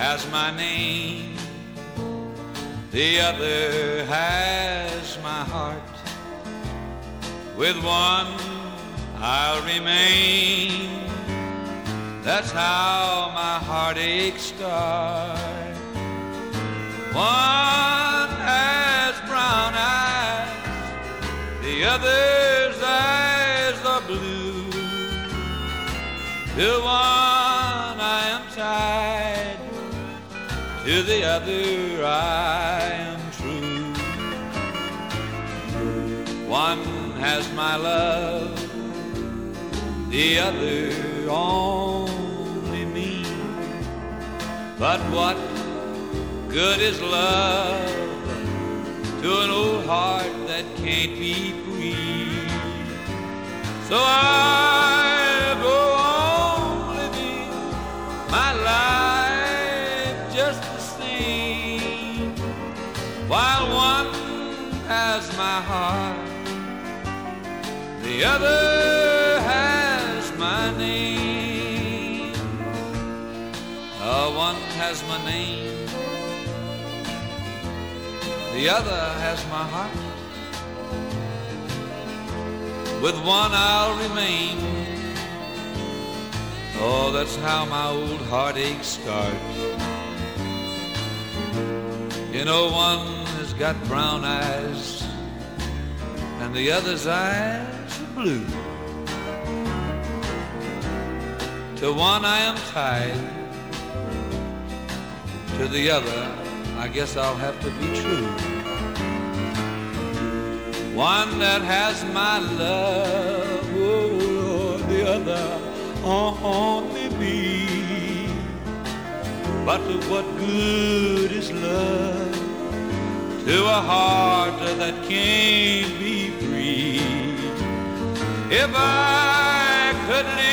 has my name, the other has my heart. With one I'll remain, that's how my heartaches start. One has brown eyes, the other's eyes are blue. To one I am tied, to the other I am true. One has my love, the other only me. But what good is love to an old heart that can't be free? So I go on living my life just the same, while one has my heart, the other has my name. One has my name, the other has my heart. With one I'll remain. Oh, that's how my old heartaches start. You know, one has got brown eyes and the other's eyes are blue. To one I am tied, to the other I guess I'll have to be true. One that has my love, oh Lord, the other only me. But what good is love to a heart that can't be free? If I could live